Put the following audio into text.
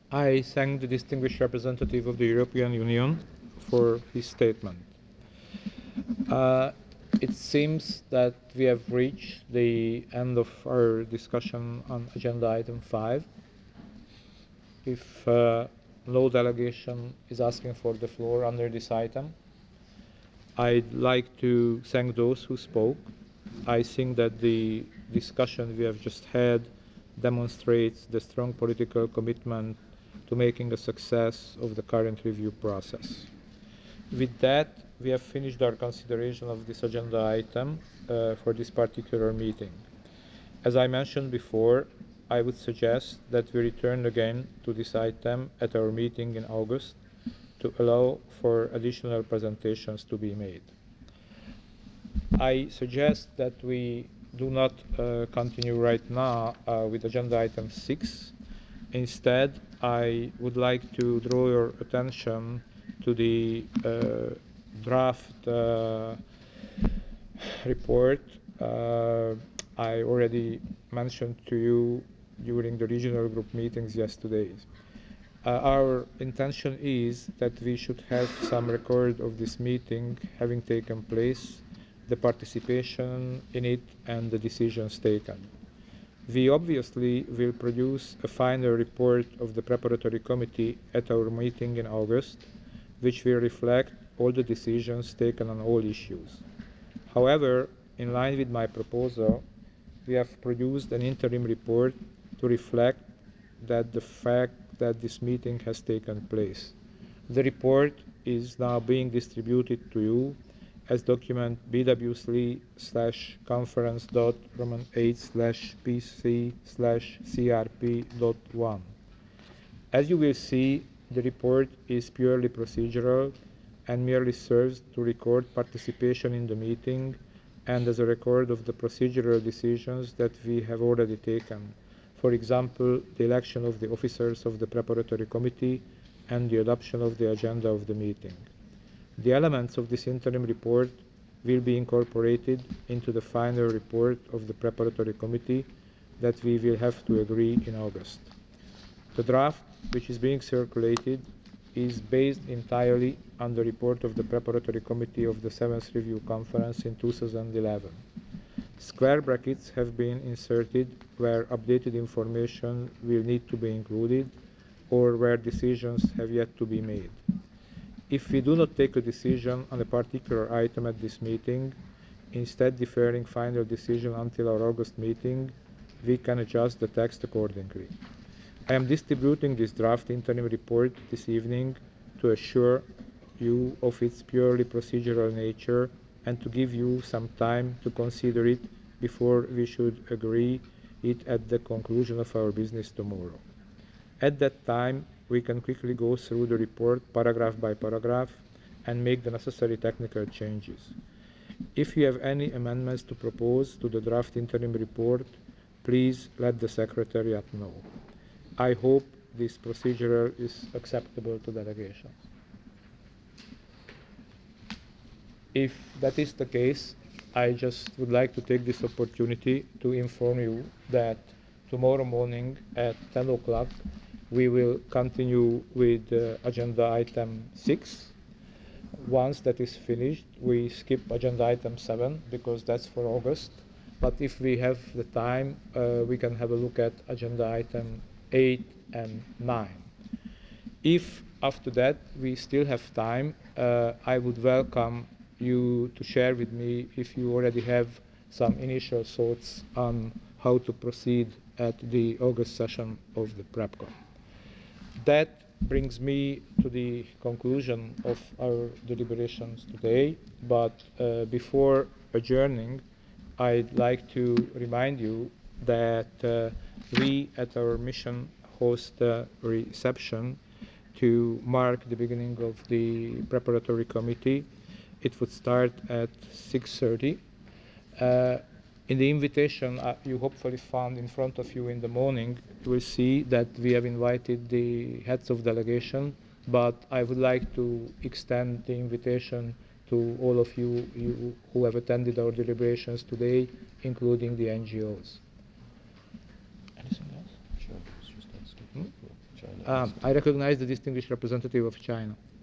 I thank the distinguished representative of the European Union for his statement. Uh, it seems that we have reached the end of our discussion on agenda item 5. If no delegation is asking for the floor under this item, I'd like to thank those who spoke. I think that the discussion we have just had demonstrates the strong political commitment to making a success of the current review process. With that, we have finished our consideration of this agenda item for this particular meeting. As I mentioned before, I would suggest that we return again to this item at our meeting in August to allow for additional presentations to be made. I suggest that we do not continue right now with agenda item 6. Instead, I would like to draw your attention to the draft report I already mentioned to you during the regional group meetings yesterday. Our intention is that we should have some record of this meeting having taken place, the participation in it, and the decisions taken. We obviously will produce a final report of the preparatory committee at our meeting in August, which will reflect all the decisions taken on all issues. However, in line with my proposal, we have produced an interim report to reflect that the fact that this meeting has taken place. The report is now being distributed to you as document bw3/conference.roman8/pc/crp.1. As you will see, the report is purely procedural and merely serves to record participation in the meeting and as a record of the procedural decisions that we have already taken. For example, the election of the officers of the preparatory committee and the adoption of the agenda of the meeting. The elements of this interim report will be incorporated into the final report of the preparatory committee that we will have to agree in August. The draft, which is being circulated, is based entirely on the report of the preparatory committee of the 7th Review Conference in 2011. Square brackets have been inserted where updated information will need to be included or where decisions have yet to be made. If we do not take a decision on a particular item at this meeting, instead deferring final decision until our August meeting, we can adjust the text accordingly. I am distributing this draft interim report this evening to assure you of its purely procedural nature and to give you some time to consider it before we should agree it at the conclusion of our business tomorrow. At that time, we can quickly go through the report paragraph by paragraph and make the necessary technical changes. If you have any amendments to propose to the draft interim report, please let the Secretariat know. I hope this procedure is acceptable to delegations. If that is the case, I just would like to take this opportunity to inform you that tomorrow morning at 10 o'clock we will continue with agenda item 6. Once that is finished, we skip agenda item 7 because that's for August. But if we have the time, we can have a look at agenda item 8 and 9. If after that we still have time, I would welcome you to share with me if you already have some initial thoughts on how to proceed at the August session of the PrepCon. That brings me to the conclusion of our deliberations today, but before adjourning, I'd like to remind you that we at our mission host a reception to mark the beginning of the preparatory committee. It would start at 6:30. In the invitation you hopefully found in front of you in the morning, you will see that we have invited the heads of delegation, but I would like to extend the invitation to all of you who have attended our deliberations today, including the NGOs. Anything else? Sure, I was just asking for China. I recognize the distinguished representative of China.